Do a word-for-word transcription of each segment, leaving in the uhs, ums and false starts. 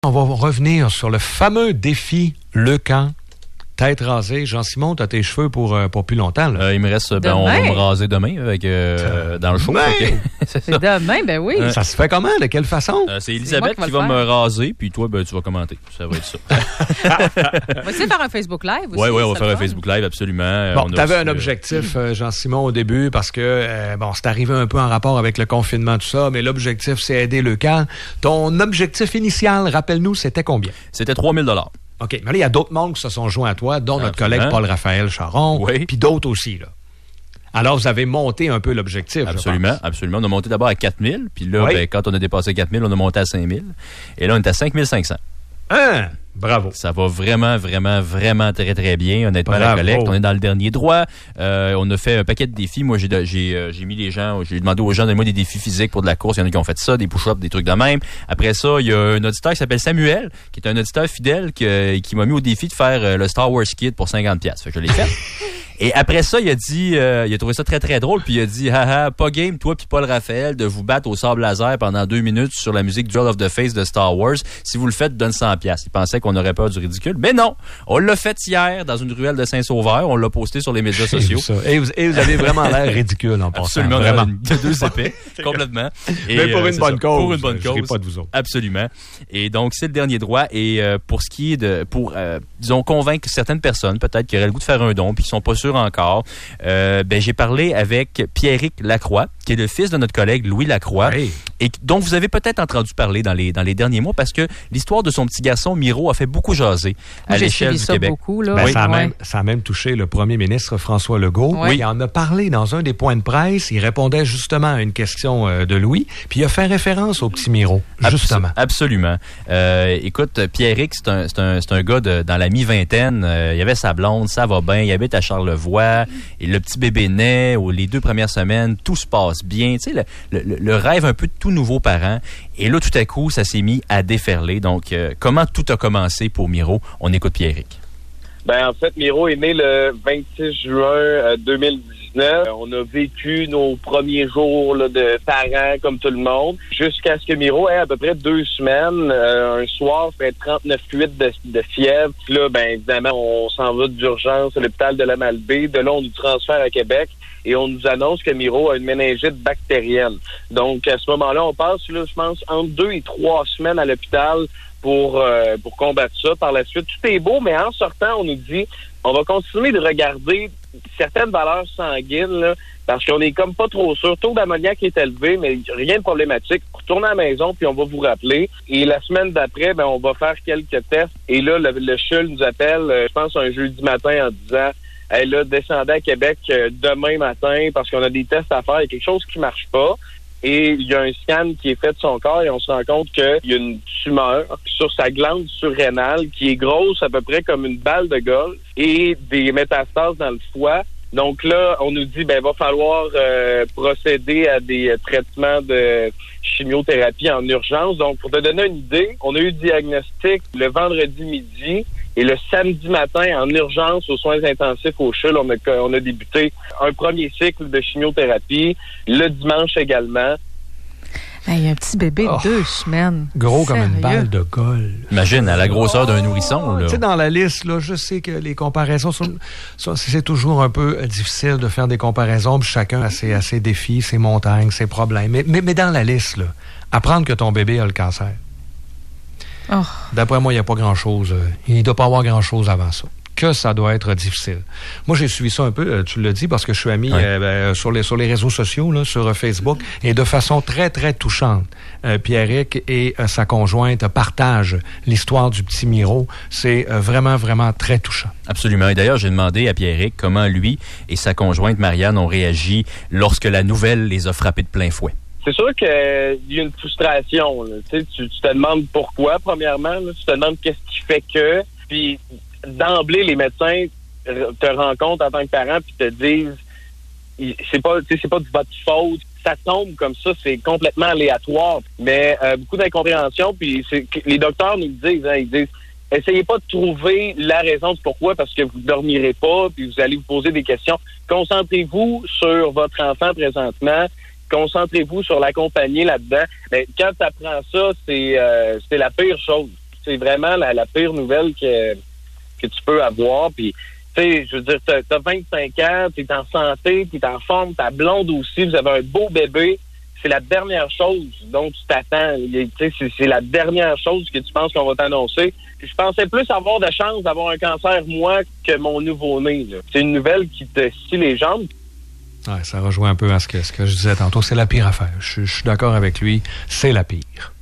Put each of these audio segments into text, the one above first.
On va revenir sur le fameux défi Le Camp. Tête rasée. Jean-Simon, tu as tes cheveux pour, euh, pour plus longtemps. Là. Euh, il me reste... Ben, on va me raser demain avec, euh, dans le show. Okay. C'est, c'est demain, ben oui. Euh, ça se fait comment? De quelle façon? Euh, c'est Elisabeth c'est qui va, va me raser, puis toi, ben, tu vas commenter. Ça va être ça. On va essayer de faire un Facebook Live aussi. Oui, oui, on va faire un Facebook Live, absolument. Bon, tu avais un objectif, euh, Jean-Simon, au début, parce que, euh, bon, c'est arrivé un peu en rapport avec le confinement, tout ça, mais l'objectif, c'est aider le camp. Ton objectif initial, rappelle-nous, c'était combien? C'était trois mille dollars. OK. Mais là, il y a d'autres mondes qui se sont joints à toi, dont notre Absolument. collègue Paul-Raphaël Charon, oui. puis d'autres aussi, là. Alors, vous avez monté un peu l'objectif, Absolument, absolument. On a monté d'abord à quatre mille, puis là, oui. ben, quand on a dépassé quatre mille, on a monté à cinq mille. Et là, on est à cinq mille cinq cents. Hein? Bravo. Ça va vraiment, vraiment, vraiment très, très bien. Honnêtement, Bravo. la collecte, on est dans le dernier droit. Euh, on a fait un paquet de défis. Moi, j'ai, j'ai, euh, j'ai mis les gens, j'ai demandé aux gens de moi des défis physiques pour de la course. Il y en a qui ont fait ça, des push-ups, des trucs de même. Après ça, il y a un auditeur qui s'appelle Samuel, qui est un auditeur fidèle qui, qui m'a mis au défi de faire euh, le Star Wars Kit pour cinquante dollars. Fait que je l'ai fait. Et après ça, il a dit, euh, il a trouvé ça très, très drôle, puis il a dit, haha, pas game, toi puis Paul-Raphaël, de vous battre au sable laser pendant deux minutes sur la musique Duel of the Face de Star Wars. Si vous le faites, donne cent dollars. Il pensait qu'on aurait peur du ridicule. Mais non! On l'a fait hier dans une ruelle de Saint-Sauveur. On l'a posté sur les médias sociaux. Et vous, et vous avez vraiment l'air ridicule en passant. Absolument. Vraiment. De deux épais. Complètement. Et Mais pour euh, une bonne ça. cause. Pour une bonne cause. Je pas de vous autres. Absolument. Et donc, c'est le dernier droit. Et euh, pour ce qui est de, pour, euh, disons, convaincre certaines personnes, peut-être, qui auraient le goût de faire un don, puis qui sont pas sûrs encore, Euh, ben, j'ai parlé avec Pierrick Lacroix, qui est le fils de notre collègue Louis Lacroix, oui. et dont vous avez peut-être entendu parler dans les, dans les derniers mois, parce que l'histoire de son petit garçon, Miro, a fait beaucoup jaser à J'ai l'échelle du ça Québec. Beaucoup, là. Ben, oui. ça, a ouais. même, ça a même touché le premier ministre François Legault. Oui. Il en a parlé dans un des points de presse. Il répondait justement à une question euh, de Louis, puis il a fait référence au petit Miro, justement. Abs- absolument. Euh, écoute, Pierrick, c'est un, c'est un, c'est un gars de, dans la mi-vingtaine. Euh, il avait sa blonde, ça va bien. Il habite à Charlevoix. Et le petit bébé naît, ou les deux premières semaines, tout se passe bien. Tu sais, le, le, le rêve un peu de tout nouveau parent. Et là, tout à coup, ça s'est mis à déferler. Donc, euh, comment tout a commencé pour Miro? On écoute Pierrick. Ben, en fait, Miro est né le vingt-six juin deux mille dix-neuf. On a vécu nos premiers jours là, de parents comme tout le monde, jusqu'à ce que Miro ait à peu près deux semaines. Euh, un soir, fait trente-neuf virgule huit de, de fièvre. Puis là, ben évidemment, on s'en va d'urgence à l'hôpital de la Malbaie. De là, on nous transfère à Québec et on nous annonce que Miro a une méningite bactérienne. Donc, à ce moment-là, on passe, là, je pense, entre deux et trois semaines à l'hôpital pour euh, pour combattre ça. Par la suite, tout est beau, mais en sortant, on nous dit, on va continuer de regarder certaines valeurs sanguines, là, parce qu'on est comme pas trop sûr. Le taux d'ammoniac est élevé, mais rien de problématique. Retournez à la maison, puis on va vous rappeler. Et la semaine d'après, ben on va faire quelques tests. Et là, le, le C H U L nous appelle, euh, je pense, un jeudi matin en disant, hey, là, descendez à Québec euh, demain matin parce qu'on a des tests à faire. Il y a quelque chose qui marche pas. Et il y a un scan qui est fait de son corps et on se rend compte qu'il y a une tumeur sur sa glande surrénale qui est grosse à peu près comme une balle de golf et des métastases dans le foie. Donc là, on nous dit, ben, il va falloir euh, procéder à des euh, traitements de chimiothérapie en urgence. Donc, pour te donner une idée, on a eu le diagnostic le vendredi midi et le samedi matin, en urgence aux soins intensifs au C H U L, on a, on a débuté un premier cycle de chimiothérapie. Le dimanche également. Il hey, y a un petit bébé de oh, deux semaines. Gros Sérieux? comme une balle de golf. Imagine, à la grosseur d'un nourrisson. Là. Tu sais, dans la liste, là, je sais que les comparaisons, sont, sont, c'est toujours un peu difficile de faire des comparaisons, puis chacun a ses, a ses défis, ses montagnes, ses problèmes. Mais, mais, mais dans la liste, là, apprendre que ton bébé a le cancer. Oh. D'après moi, il n'y a pas grand-chose. Il ne doit pas avoir grand-chose avant ça. Que ça doit être difficile. Moi, j'ai suivi ça un peu, tu l'as dit, parce que je suis ami ouais. euh, ben, sur, les, sur les réseaux sociaux, là, sur Facebook, et de façon très, très touchante. Euh, Pierrick et euh, sa conjointe partagent l'histoire du petit Miro. C'est euh, vraiment, vraiment très touchant. Absolument. Et d'ailleurs, j'ai demandé à Pierrick comment lui et sa conjointe Marianne ont réagi lorsque la nouvelle les a frappés de plein fouet. C'est sûr qu'il euh, y a une frustration. Là. Tu, tu te demandes pourquoi, premièrement. Là. Tu te demandes qu'est-ce qui fait que... Puis d'emblée, les médecins te rencontrent en tant que parent puis te disent c'est pas c'est pas de votre faute. Ça tombe comme ça, c'est complètement aléatoire. Mais euh, beaucoup d'incompréhension, puis c'est, les docteurs nous le disent, hein, ils disent essayez pas de trouver la raison du pourquoi parce que vous ne dormirez pas, puis vous allez vous poser des questions. Concentrez-vous sur votre enfant présentement. Concentrez-vous sur l'accompagner là-dedans. Mais quand tu apprends ça, c'est euh, c'est la pire chose. c'est vraiment la, la pire nouvelle que, que tu peux avoir. Puis, tu sais, je veux dire, t'as, t'as vingt-cinq ans, t'es en santé, t'es en forme, ta blonde aussi, vous avez un beau bébé. C'est la dernière chose dont tu t'attends. Tu sais, c'est, c'est la dernière chose que tu penses qu'on va t'annoncer. Puis je pensais plus avoir de chance d'avoir un cancer, moi, que mon nouveau-né. Là. C'est une nouvelle qui te scie les jambes. Ouais, ça rejoint un peu à ce que, ce que je disais tantôt. C'est la pire affaire. Je, je suis d'accord avec lui. C'est la pire.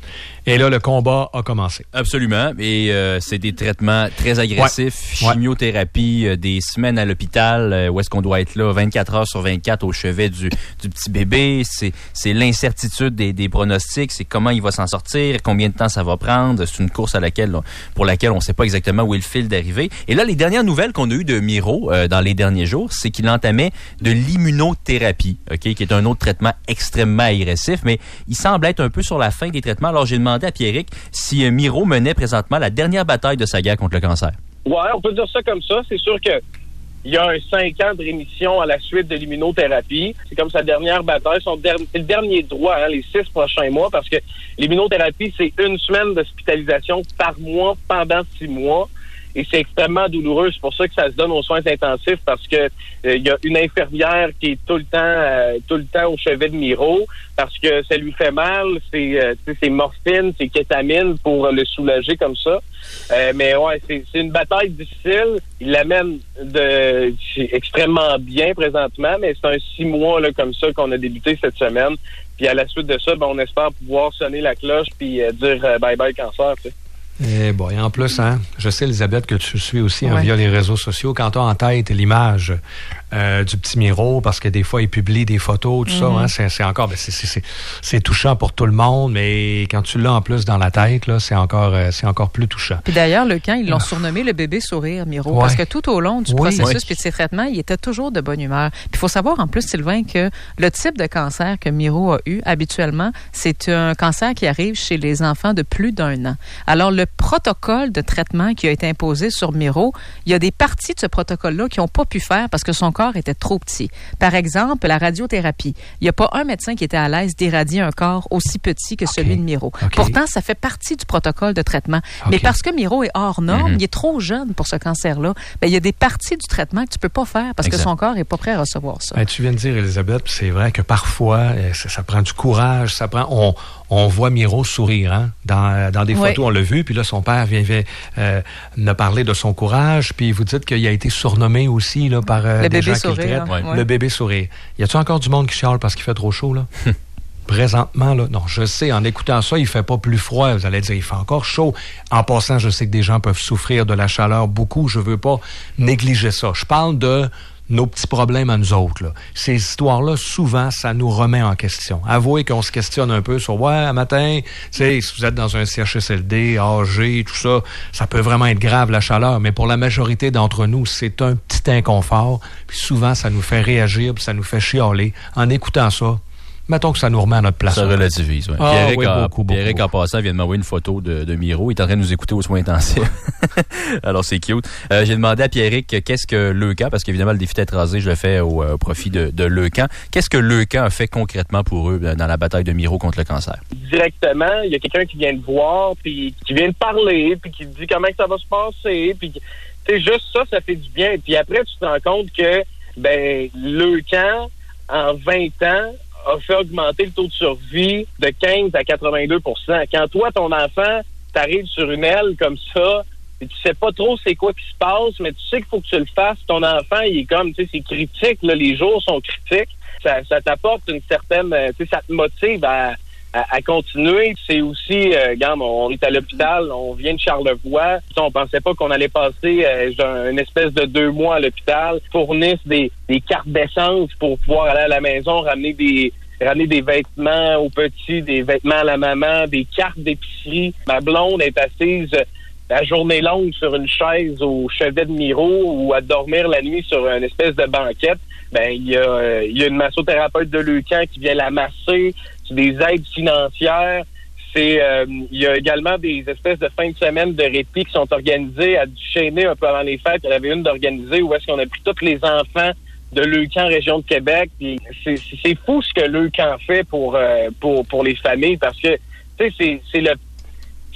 Et là, le combat a commencé. Absolument. Et euh, c'est des traitements très agressifs, ouais. chimiothérapie, euh, des semaines à l'hôpital, euh, où est-ce qu'on doit être là vingt-quatre heures sur vingt-quatre au chevet du, du petit bébé. C'est, c'est l'incertitude des, des pronostics, c'est comment il va s'en sortir, combien de temps ça va prendre. C'est une course à laquelle, pour laquelle on ne sait pas exactement où est le fil d'arrivée. Et là, les dernières nouvelles qu'on a eues de Miro euh, dans les derniers jours, c'est qu'il entamait de l'immunothérapie, ok, qui est un autre traitement extrêmement agressif, mais il semble être un peu sur la fin des traitements. Alors, j'ai demandé à Pierrick si euh, Miro menait présentement la dernière bataille de sa guerre contre le cancer. Ouais, on peut dire ça comme ça. C'est sûr que il y a un cinq ans de rémission à la suite de l'immunothérapie. C'est comme sa dernière bataille. Son der- c'est le dernier droit, hein, les six prochains mois, parce que l'immunothérapie, c'est une semaine d'hospitalisation par mois pendant six mois. Et c'est extrêmement douloureux. C'est pour ça que ça se donne aux soins intensifs, parce que il euh, y a une infirmière qui est tout le temps euh, tout le temps au chevet de Miro, parce que ça lui fait mal, c'est euh, c'est morphine, c'est kétamine pour le soulager comme ça. Euh, mais ouais, c'est, c'est une bataille difficile. Il l'amène de extrêmement bien présentement, mais c'est un six mois là, comme ça qu'on a débuté cette semaine. Puis à la suite de ça, ben, on espère pouvoir sonner la cloche puis euh, dire euh, bye bye cancer, tu sais. Et bon, et en plus, hein, je sais, Elisabeth, que tu suis aussi hein, ouais. via les réseaux sociaux. Quand tu as en tête l'image euh, du petit Miro, parce que des fois, il publie des photos, tout mm-hmm. ça, hein, c'est, c'est encore, ben, c'est, c'est, c'est, c'est touchant pour tout le monde, mais quand tu l'as en plus dans la tête, là, c'est encore, euh, c'est encore plus touchant. Puis d'ailleurs, le camp, ils l'ont surnommé le bébé sourire, Miro, ouais. parce que tout au long du oui, processus oui. puis de ses traitements, il était toujours de bonne humeur. Puis il faut savoir en plus, Sylvain, que le type de cancer que Miro a eu, habituellement, c'est un cancer qui arrive chez les enfants de plus d'un an. Alors, le protocole de traitement qui a été imposé sur Miro, il y a des parties de ce protocole-là qui n'ont pas pu faire parce que son corps était trop petit. Par exemple, la radiothérapie. Il n'y a pas un médecin qui était à l'aise d'irradier un corps aussi petit que okay. celui de Miro. Okay. Pourtant, ça fait partie du protocole de traitement. Okay. Mais parce que Miro est hors norme, mm-hmm. il est trop jeune pour ce cancer-là, ben, il y a des parties du traitement que tu ne peux pas faire parce exact. Que son corps n'est pas prêt à recevoir ça. Ben, tu viens de dire, Elisabeth, c'est vrai que parfois, ça, ça prend du courage, ça prend... On, on voit Miro sourire, hein, dans, dans des photos, oui. on l'a vu, puis là, son père vient, vient euh, nous parler de son courage, puis vous dites qu'il a été surnommé aussi là, par euh, des gens qui le traitent. Ouais. Le bébé sourire. Y a-t-il encore du monde qui chiale parce qu'il fait trop chaud, là? Présentement, là, non, je sais, en écoutant ça, il fait pas plus froid. Vous allez dire, il fait encore chaud. En passant, je sais que des gens peuvent souffrir de la chaleur beaucoup. Je veux pas négliger ça. Je parle de nos petits problèmes à nous autres, là. Ces histoires-là, souvent, ça nous remet en question. Avouez qu'on se questionne un peu sur, ouais, un matin, tu sais, si vous êtes dans un C H S L D, âgé, tout ça, ça peut vraiment être grave, la chaleur, mais pour la majorité d'entre nous, c'est un petit inconfort, puis souvent, ça nous fait réagir, puis ça nous fait chialer. En écoutant ça, mettons que ça nous remet à notre place. Ça relativise, oui. Ah, Pierrick, oui, a, beaucoup, beaucoup, Pierrick beaucoup. en passant, vient de m'envoyer une photo de, de Miro. Il est en train de nous écouter aux soins intensifs. Alors, c'est cute. Euh, j'ai demandé à Pierrick qu'est-ce que Leucan, parce qu'évidemment, le défi tête rasée, je le fais au, au profit de, de Leucan. Qu'est-ce que Leucan a fait concrètement pour eux dans la bataille de Miro contre le cancer? Directement, il y a quelqu'un qui vient te voir, puis qui vient te parler, puis qui te dit comment que ça va se passer, puis c'est juste ça, ça fait du bien. Puis après, tu te rends compte que, ben, Leucan, en vingt ans, a fait augmenter le taux de survie de quinze à quatre-vingt-deux pour cent. Quand toi, ton enfant, t'arrives sur une aile comme ça, et tu sais pas trop c'est quoi qui se passe, mais tu sais qu'il faut que tu le fasses. Ton enfant, il est comme, tu sais, c'est critique, là, les jours sont critiques. Ça, ça t'apporte une certaine, tu sais, ça te motive à, à, à continuer. C'est aussi, euh, regarde, on est à l'hôpital, on vient de Charlevoix. On pensait pas qu'on allait passer euh, une espèce de deux mois à l'hôpital, fournissent des, des cartes d'essence pour pouvoir aller à la maison, ramener des ramener des vêtements aux petits, des vêtements à la maman, des cartes d'épicerie. Ma blonde est assise la journée longue sur une chaise au chevet de Miro ou à dormir la nuit sur une espèce de banquette. Ben, il y a, euh, il y a une massothérapeute de Leucan qui vient la masser. C'est des aides financières. C'est, euh, il y a également des espèces de fins de semaine de répit qui sont organisées à Duchesnay un peu avant les fêtes. Il y en avait une d'organisée où est-ce qu'on a pris tous les enfants de Leucan, région de Québec. Puis c'est, c'est fou ce que Leucan fait pour, euh, pour, pour les familles parce que, tu sais, c'est, c'est le,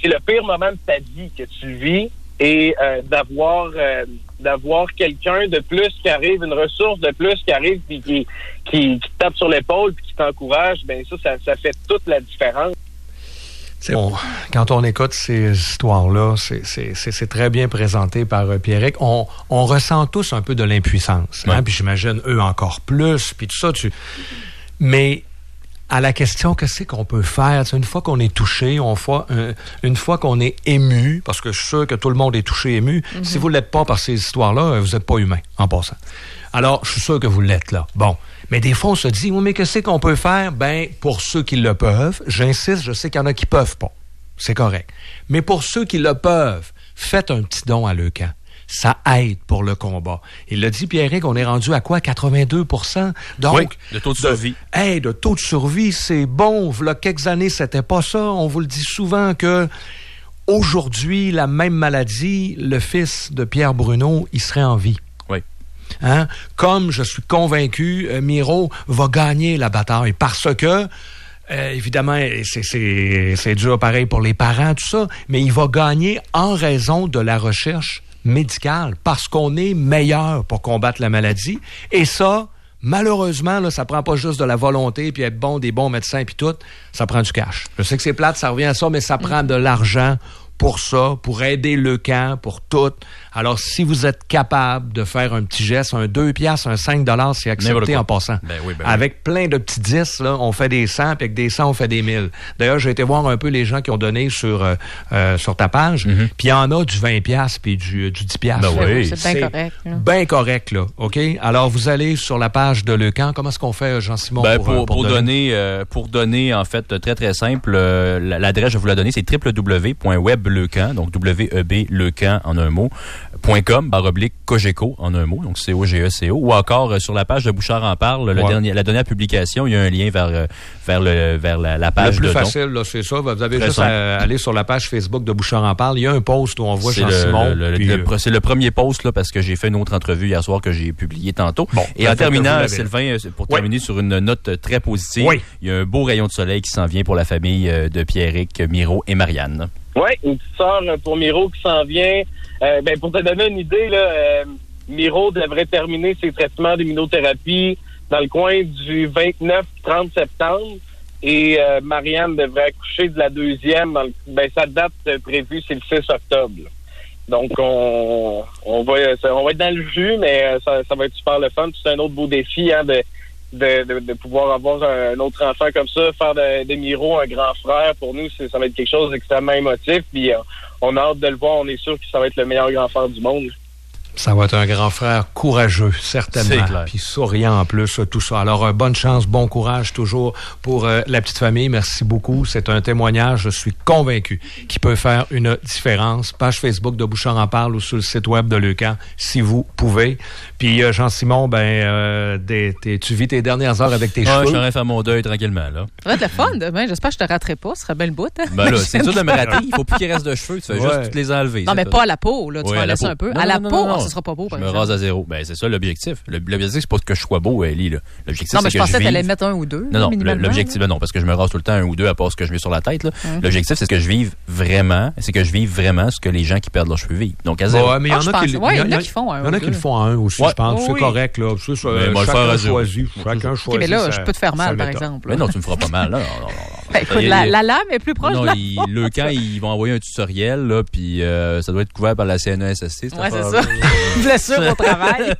c'est le pire moment de ta vie que tu vis et euh, d'avoir euh, d'avoir quelqu'un de plus qui arrive, une ressource de plus qui arrive puis qui, qui, qui tape sur l'épaule puis qui t'encourage, ben ça, ça, ça fait toute la différence. On, quand on écoute ces histoires-là, c'est, c'est, c'est, c'est très bien présenté par euh, Pierrick. On, on ressent tous un peu de l'impuissance. Ouais. Hein? Puis j'imagine eux encore plus. Puis tout ça, tu... Mais à la question, qu'est-ce qu'on peut faire? T'sais, une fois qu'on est touché, on fois, euh, une fois qu'on est ému, parce que je suis sûr que tout le monde est touché, ému, mm-hmm. si vous ne l'êtes pas par ces histoires-là, vous n'êtes pas humain, en passant. Alors, je suis sûr que vous l'êtes, là. Bon. Mais des fois, on se dit, oui, mais qu'est-ce qu'on peut faire? Ben, pour ceux qui le peuvent, j'insiste, je sais qu'il y en a qui peuvent pas. C'est correct. Mais pour ceux qui le peuvent, faites un petit don à Leucan. Ça aide pour le combat. Il l'a dit, Pierrick, on est rendu à quoi? quatre-vingt-deux pour cent? Donc, oui, de taux de survie. De, hey, de taux de survie, c'est bon. V'là quelques années, c'était pas ça. On vous le dit souvent que aujourd'hui, la même maladie, le fils de Pierre Bruno, il serait en vie. Hein? Comme je suis convaincu, euh, Miro va gagner la bataille parce que, euh, évidemment, c'est, c'est, c'est dur pareil pour les parents, tout ça, mais il va gagner en raison de la recherche médicale parce qu'on est meilleur pour combattre la maladie. Et ça, malheureusement, là, ça prend pas juste de la volonté puis être bon, des bons médecins puis tout, ça prend du cash. Je sais que c'est plate, ça revient à ça, mais ça prend de l'argent pour ça, pour aider Leucan, pour tout. Alors, si vous êtes capable de faire un petit geste, un deux piastres, un cinq dollars, c'est accepté en passant. Ben oui, ben avec oui. plein de petits dix, là, on fait des cent, puis avec des cent, on fait des mille. D'ailleurs, j'ai été voir un peu les gens qui ont donné sur, euh, euh, sur ta page, mm-hmm. puis il y en a du vingt piastres puis du, du dix piastres. Ben oui. C'est bien correct. Bien correct, là. OK? Alors, vous allez sur la page de Leucan. Comment est-ce qu'on fait, Jean-Simon, ben, pour, pour, pour, pour donner? donner euh, pour donner, en fait, très, très simple, euh, l'adresse, je vais vous la donner, c'est w w w point webleucan, donc W E B Leucan en un mot, .com, barre oblique, Cogeco en un mot, donc C O G E C O, ou encore euh, sur la page de Bouchard en parle, le ouais. dernier, la dernière publication, il y a un lien vers, euh, vers, le, vers la, la page de Le plus de facile, là, c'est ça. Vous avez Très juste simple. à aller sur la page Facebook de Bouchard en parle. Il y a un post où on voit c'est Jean-Simon. Le, le, puis, le, le, c'est le premier post, là, parce que j'ai fait une autre entrevue hier soir que j'ai publié tantôt. Bon, et en terminant, Sylvain, pour oui. terminer sur une note très positive, oui. il y a un beau rayon de soleil qui s'en vient pour la famille de Pierrick, Miro et Marianne. Oui, une petite sœur pour Miro qui s'en vient. Euh, ben, pour te donner une idée, là, euh, Miro devrait terminer ses traitements d'immunothérapie dans le coin du vingt-neuf trente septembre et euh, Marianne devrait accoucher de la deuxième. Dans le, ben, sa date prévue, c'est le six octobre. Là. Donc, on, on, va, on va être dans le jus, mais ça, ça va être super le fun. C'est un autre beau défi hein, de, de, de, de pouvoir avoir un, un autre enfant comme ça, faire de, de Miro un grand frère. Pour nous, c'est, ça va être quelque chose d'extrêmement émotif. Puis, euh, on a hâte de le voir. On est sûr que ça va être le meilleur grand frère du monde. Ça va être un grand frère courageux, certainement. Puis souriant en plus, tout ça. Alors, euh, bonne chance, bon courage toujours pour euh, la petite famille. Merci beaucoup. C'est un témoignage, je suis convaincu, qui peut faire une différence. Page Facebook de Bouchard en parle ou sur le site web de Leucan, si vous pouvez. Puis, euh, Jean-Simon, ben, euh, des, des, tu vis tes dernières heures avec tes ah, cheveux. Je vais faire mon deuil tranquillement, là. Ça va être le fun demain. J'espère que je te raterai pas. Ce serait bien le bout. Hein? Ben là, c'est dur de me rater. Il faut plus qu'il reste de cheveux. Tu fais ouais. juste toutes les enlever. Non, mais pas à la peau, là. Tu ouais, vas en laisser un peu. Non, à la non, peau, non, non. Ce sera pas beau, par je exemple. Me rase à zéro. Ben, c'est ça l'objectif. L'objectif, c'est pas que je sois beau, Ellie, là. L'objectif, non, mais c'est je que pensais je que vive... t'allais mettre un ou deux. Non, non, l'objectif, ben non, parce que je me rase tout le temps un ou deux à part ce que je mets sur la tête, là. Hum. L'objectif, c'est que je vive vraiment, c'est que je vive vraiment ce que les gens qui perdent leurs cheveux vivent. Donc, à zéro. Ouais, mais il y en a qui, ouais, y en a qui font un. Il y en a qui le font à un aussi, je pense. C'est correct, là. Chacun choisit. Chacun choisit. Mais là, je peux te faire mal, par exemple. Mais non, tu me feras pas mal, là. Écoute, la lame est plus proche de la peau. Le camp, ils vont envoyer un tutoriel, là, puis ça doit être couvert par la C N E S S T. Ouais, c'est ça. Blessure au travail.